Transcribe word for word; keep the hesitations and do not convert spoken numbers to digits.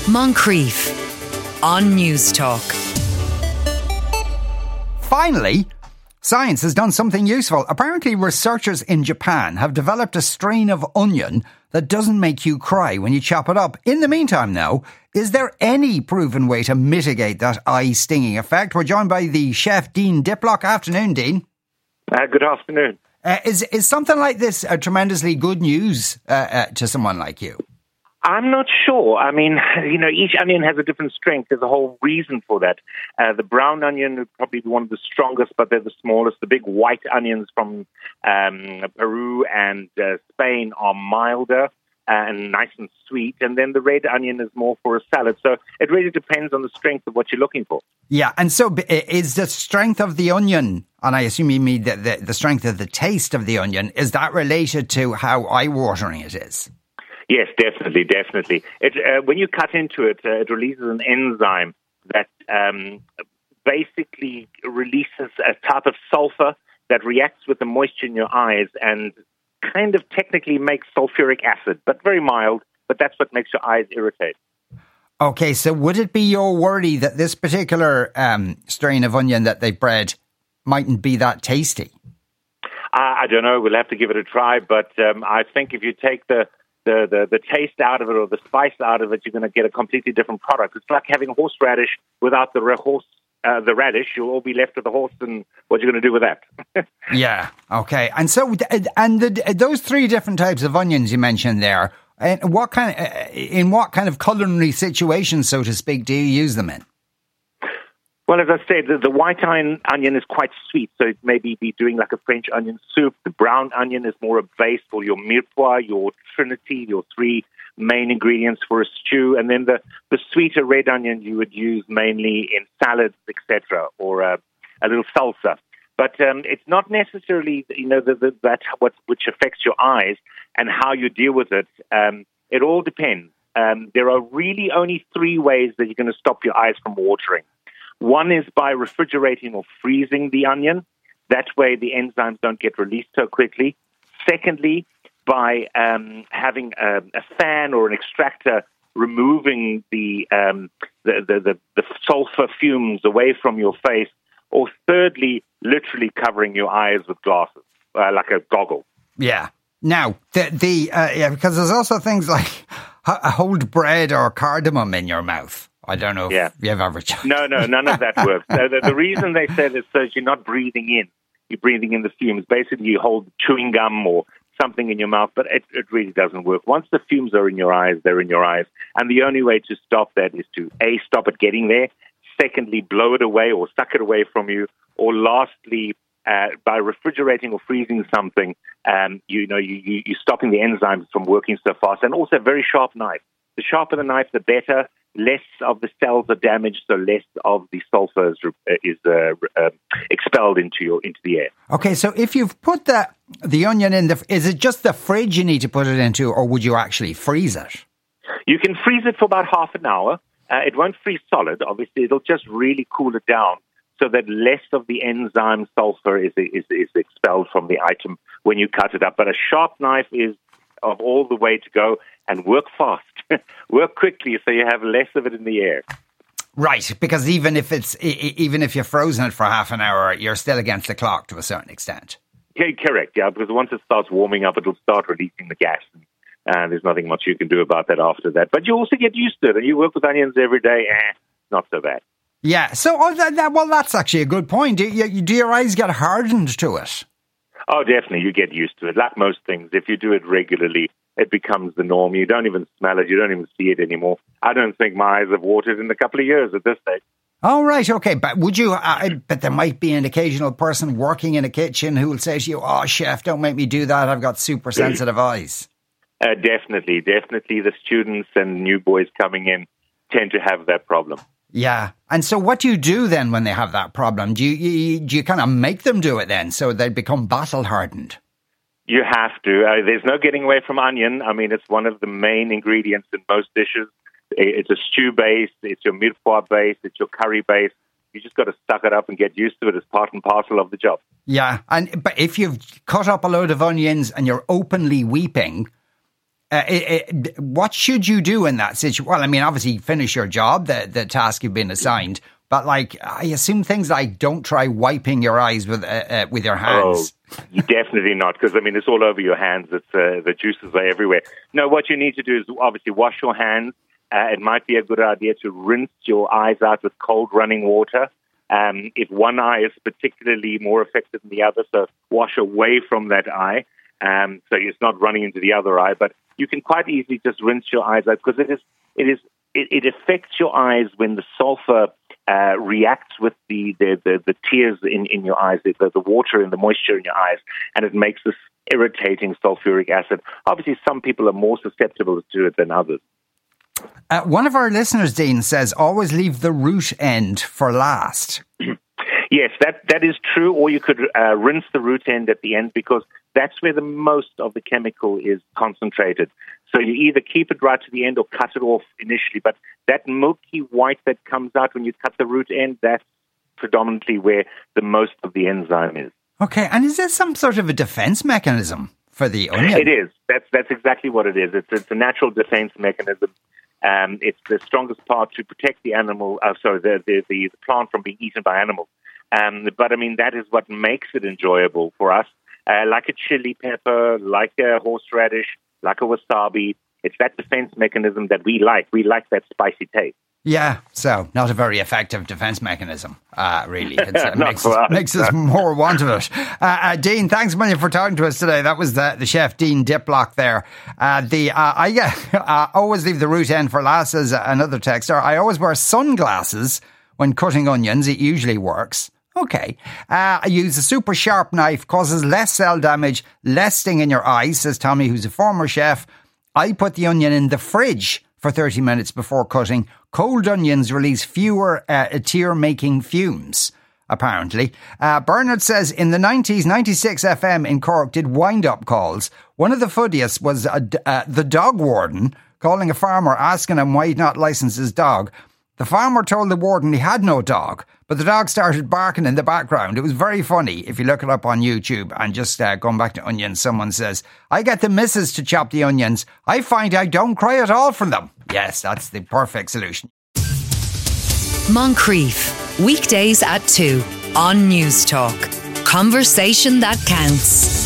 Moncrief on News Talk. Finally, science has done something useful. Apparently, researchers in Japan have developed a strain of onion that doesn't make you cry when you chop it up. In the meantime, now, is there any proven way to mitigate that eye stinging effect? We're joined by the chef, Dean Diplock. Afternoon, Dean. Uh, good afternoon. Uh, is is something like this a tremendously good news uh, uh, to someone like you? I'm not sure. I mean, you know, each onion has a different strength. There's a whole reason for that. Uh, the brown onion would probably be one of the strongest, but they're the smallest. The big white onions from um, Peru and uh, Spain are milder and nice and sweet. And then the red onion is more for a salad. So it really depends on the strength of what you're looking for. Yeah, and so is the strength of the onion, and I assume you mean the, the, the strength of the taste of the onion, is that related to how eye-watering it is? Yes, definitely, definitely. It, uh, when you cut into it, uh, it releases an enzyme that um, basically releases a type of sulfur that reacts with the moisture in your eyes and kind of technically makes sulfuric acid, but very mild, but that's what makes your eyes irritate. Okay, so would it be your worry that this particular um, strain of onion that they've bred mightn't be that tasty? I, I don't know. We'll have to give it a try, but um, I think if you take the The, the the taste out of it or the spice out of it, you're going to get a completely different product. It's like having horseradish without the horse, uh, the radish. You'll all be left with the horse, and what are you going to do with that? Yeah, okay. And so, and the, those three different types of onions you mentioned there, and what kind of, in what kind of culinary situations, so to speak, do you use them in? Well, as I said, the, the white onion is quite sweet, so it maybe be doing like a French onion soup. The brown onion is more a base for your mirepoix, your trinity, your three main ingredients for a stew. And then the, the sweeter red onion you would use mainly in salads, et cetera, or a, a little salsa. But um, it's not necessarily, you know, the, the, that what which affects your eyes and how you deal with it. Um, it all depends. Um, there are really only three ways that you're going to stop your eyes from watering. One is by refrigerating or freezing the onion. That way the enzymes don't get released so quickly. Secondly, by um, having a, a fan or an extractor removing the, um, the, the, the, the sulfur fumes away from your face. Or thirdly, literally covering your eyes with glasses, uh, like a goggle. Yeah. Now, the, the uh, yeah, because there's also things like hold bread or cardamom in your mouth. I don't know if yeah. you've ever tried. No, no, none of that works. So the, the reason they said is so you're not breathing in. You're breathing in the fumes. Basically, you hold chewing gum or something in your mouth, but it, it really doesn't work. Once the fumes are in your eyes, they're in your eyes. And the only way to stop that is to, A, stop it getting there. Secondly, blow it away or suck it away from you. Or lastly, uh, by refrigerating or freezing something, um, you know, you, you, you're stopping the enzymes from working so fast. And also a very sharp knife. The sharper the knife, the better. Less of the cells are damaged, so less of the sulfur is, is uh, uh, expelled into your into the air. Okay, so if you've put the the onion in the, is it just the fridge you need to put it into, or would you actually freeze it? You can freeze it for about half an hour. Uh, it won't freeze solid. Obviously, it'll just really cool it down so that less of the enzyme sulfur is is, is expelled from the item when you cut it up. But a sharp knife is of all the way to go, and work fast. Work quickly so you have less of it in the air. Right, because even if it's even if you're frozen it for half an hour, you're still against the clock to a certain extent. Yeah, correct, yeah, because once it starts warming up, it'll start releasing the gas. And there's nothing much you can do about that after that. But you also get used to it, and you work with onions every day, eh, not so bad. Yeah, so, oh, that, that, well, that's actually a good point. Do, you, do your eyes get hardened to it? Oh, definitely. You get used to it. Like most things, if you do it regularly, it becomes the norm. You don't even smell it. You don't even see it anymore. I don't think my eyes have watered in a couple of years at this stage. Oh, right. Okay. But would you, uh, but there might be an occasional person working in a kitchen who will say to you, oh, chef, don't make me do that. I've got super sensitive eyes. Uh, definitely. Definitely. The students and new boys coming in tend to have that problem. Yeah. And so what do you do then when they have that problem? Do you, you do you kind of make them do it then so they become battle hardened? You have to. Uh, there's no getting away from onion. I mean, it's one of the main ingredients in most dishes. It's a stew base. It's your mirepoix base. It's your curry base. You just got to suck it up and get used to it as part and parcel of the job. Yeah. And but if you've cut up a load of onions and you're openly weeping, Uh, it, it, what should you do in that situation? Well, I mean, obviously finish your job, the, the task you've been assigned. But like, I assume things like don't try wiping your eyes with uh, uh, with your hands. Oh, you definitely not, because I mean, it's all over your hands. It's uh, the juices are everywhere. No, what you need to do is obviously wash your hands. Uh, it might be a good idea to rinse your eyes out with cold running water. Um, if one eye is particularly more affected than the other, so wash away from that eye, um, so it's not running into the other eye. But you can quite easily just rinse your eyes out, because it is it is it, it affects your eyes when the sulfur uh, reacts with the the, the, the tears in, in your eyes, the, the water and the moisture in your eyes, and it makes this irritating sulfuric acid. Obviously, some people are more susceptible to it than others. Uh, one of our listeners, Dean, says always leave the root end for last. Yes, that, that is true. Or you could uh, rinse the root end at the end, because that's where the most of the chemical is concentrated. So you either keep it right to the end or cut it off initially. But that milky white that comes out when you cut the root end, that's predominantly where the most of the enzyme is. Okay, and is there some sort of a defense mechanism for the onion? It is. That's that's exactly what it is. It's it's a natural defense mechanism. Um, it's the strongest part to protect the animal. Uh, sorry, the, the the plant from being eaten by animals. Um, but I mean, that is what makes it enjoyable for us. Uh, like a chili pepper, like a horseradish, like a wasabi. It's that defense mechanism that we like. We like that spicy taste. Yeah, so not a very effective defence mechanism, uh, really. It uh, makes, us, makes us more want of it. Uh, uh, Dean, thanks a million for talking to us today. That was the, the chef, Dean Diplock there. Uh, the uh, I uh, always leave the root end for last, as another texter. I always wear sunglasses when cutting onions. It usually works. Okay. Uh, I use a super sharp knife, causes less cell damage, less sting in your eyes, says Tommy, who's a former chef. I put the onion in the fridge for thirty minutes before cutting. Cold onions release fewer uh, tear-making fumes, apparently. Uh, Bernard says, in the nineties, ninety-six F M in Cork did wind-up calls. One of the funniest was uh, uh, the dog warden calling a farmer, asking him why he'd not licensed his dog. The farmer told the warden he had no dog, but the dog started barking in the background. It was very funny if you look it up on YouTube. And just uh, going back to onions, someone says, I get the missus to chop the onions. I find I don't cry at all from them. Yes, that's the perfect solution. Moncrief, weekdays at two on News Talk. Conversation that counts.